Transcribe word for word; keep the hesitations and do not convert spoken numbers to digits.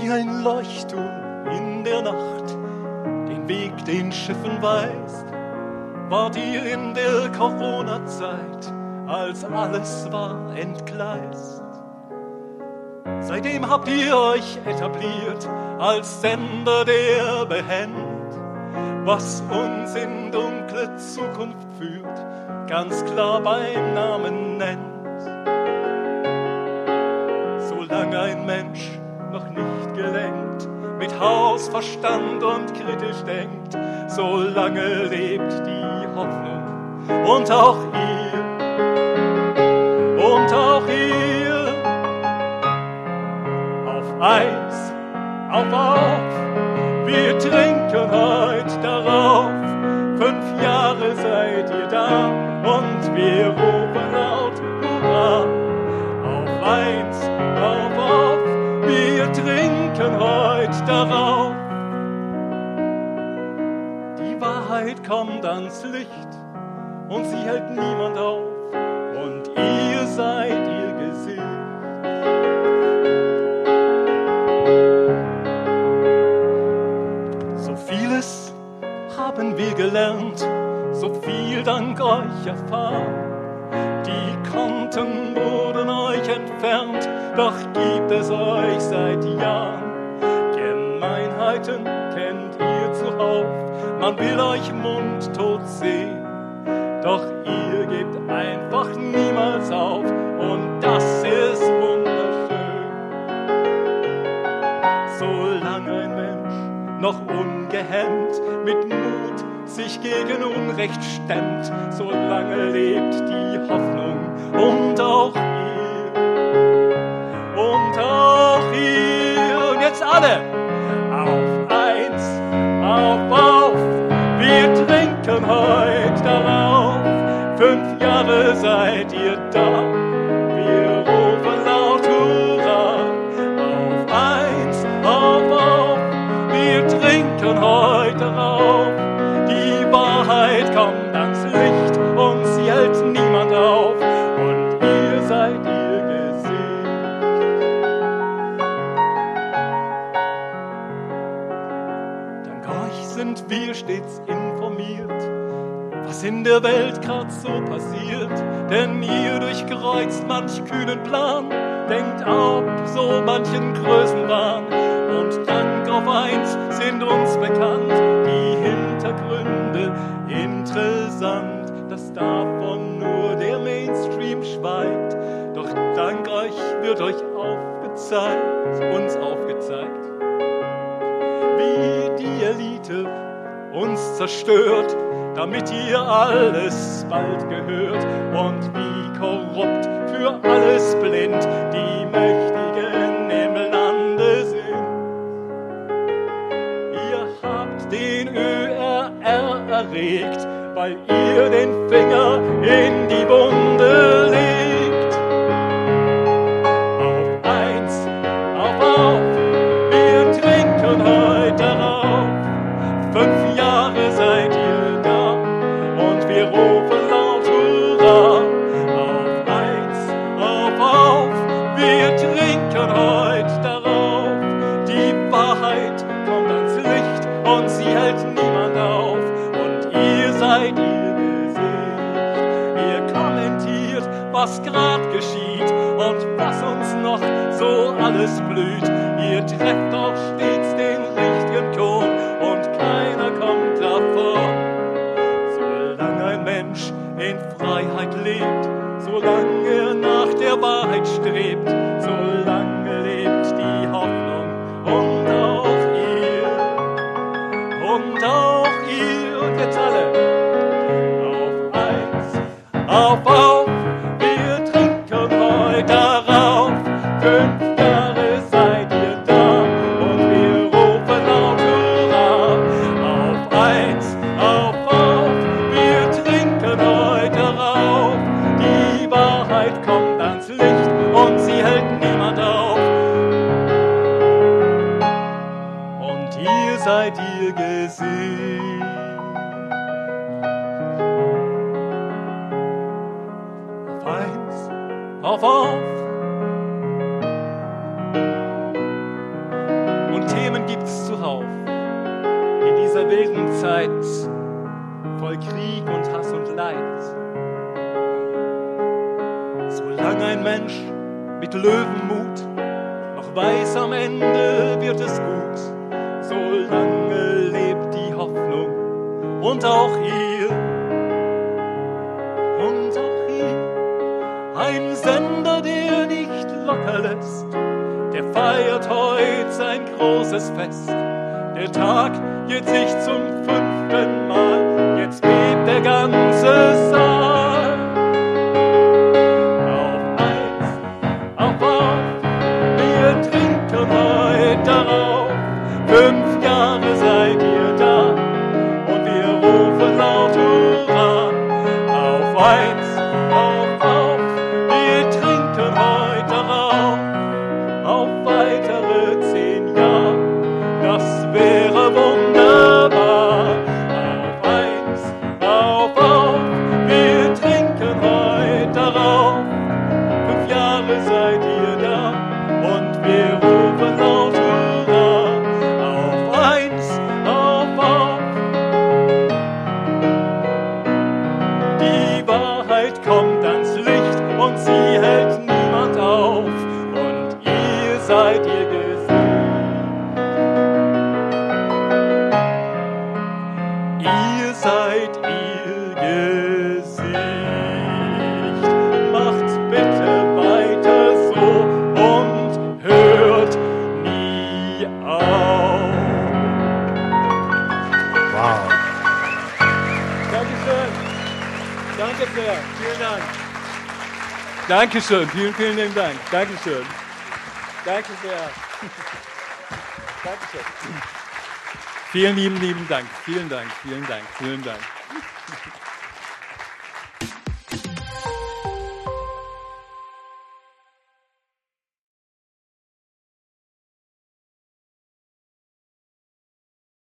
wie ein Leuchtturm in der Nacht den Weg den Schiffen weist, wart ihr in der Corona-Zeit, als alles war entgleist. Seitdem habt ihr euch etabliert als Sender, der behend, was uns in dunkle Zukunft führt, ganz klar beim Namen nennt. Solange ein Mensch noch nicht gelenkt, mit Hausverstand und kritisch denkt, solange lebt die Hoffnung und auch ihr, und auch ihr. Auf eins, auf auf, wir trinken heut darauf, fünf Jahre seid ihr da und wir rufen laut Hurra. Auf eins, auf auf, wir trinken heut darauf. Die Wahrheit kommt ans Licht und sie hält niemand auf und ihr seid ihr Gesicht. So vieles haben wir gelernt, so viel dank euch erfahren. Die Konten wurden euch entfernt, doch gibt es euch seit Jahren. Gemeinheiten kennt ihr zuhauf, man will euch mundtot sehen, doch ihr gebt einfach niemals auf und das ist wunderschön. Solange ein Mensch noch ungehemmt mit Mut sich gegen Unrecht stemmt, solange lebt die Hoffnung und auch ihr, und auch ihr. Und jetzt alle auf eins, auf, auf, wir trinken heut darauf, fünf Jahre seid ihr da, wir rufen laut Hurra. Auf eins, auf, auf, wir trinken heut darauf, die Wahrheit kommt ans Licht und sie hält niemand auf und ihr seid ihr Gesicht. Dank euch sind wir stets informiert, was in der Welt grad so passiert, denn ihr durchkreuzt manch kühnen Plan, denkt ab so manchen Größenwahn und dank auf eins sind uns bekannt die Hintergründe interessant, dass davon nur der Mainstream schweigt, doch dank euch wird euch aufgezeigt, uns aufgezeigt, wie die Elite uns zerstört, damit ihr alles bald gehört und wie korrupt für alles blind die Mächtigen im Lande sind. Ihr habt den Ö R R erregt, weil ihr den Finger in die Wunde legt. Auf eins, auf, auf, wir trinken heut darauf, fünf Jahre seid ihr da und wir rufen laut Hurra. Auf eins, auf, auf, wir trinken heut darauf, die Wahrheit kommt ans Licht und sie hält niemand auf und ihr seid ihr Gesicht. Ihr kommentiert, was grad geschieht und was uns noch so alles blüht. Ihr trefft doch stets den richtigen Ton und keiner kommt davon. Solange ein Mensch in Freiheit lebt, solange er nach der Wahrheit strebt, solange lebt die Hoffnung und auch ihr, und auch ihr. Und jetzt alle auf eins, auf, auf, wir trinken heut darauf, fünf Jahre seid ihr da und wir rufen laut Hurra. Auf eins, auf, auf, wir trinken heut darauf, die Wahrheit kommt ans Licht und sie hält niemand auf und ihr seid ihr Gesicht. Auf eins, auf, auf, darauf, in dieser wilden Zeit, voll Krieg und Hass und Leid. Solange ein Mensch mit Löwenmut noch weiß, am Ende wird es gut, solange lebt die Hoffnung und auch hier, und auch hier, ein Sender, der nicht locker lässt, der feiert heute sein großes Fest. Der Tag jährt sich zum fünften Mal, jetzt bebt der ganze Saal. Auf eins, auf auf, wir trinken heute darauf. Fünf Jahre seid ihr da und wir rufen laut Hurra. Auf eins, auf auf, wir trinken heute darauf. Auf weitere zehn Jahre, das wäre wunderbar. Auf eins, auf auf, wir trinken heute darauf. Fünf Jahre seid ihr da und wir rufen laut Hurra. Auf eins, auf auf. Die Wahrheit kommt ans Licht und sie hält niemand auf. Und ihr seid ihr Gesicht. Ihr seid ihr Gesicht. Macht bitte weiter so und hört nie auf. Wow. Dankeschön. Danke sehr. Vielen Dank. Dankeschön. Vielen, vielen lieben Dank. Dankeschön. Danke sehr. Dankeschön. Vielen lieben, lieben Dank. Vielen Dank. Vielen Dank. Vielen Dank.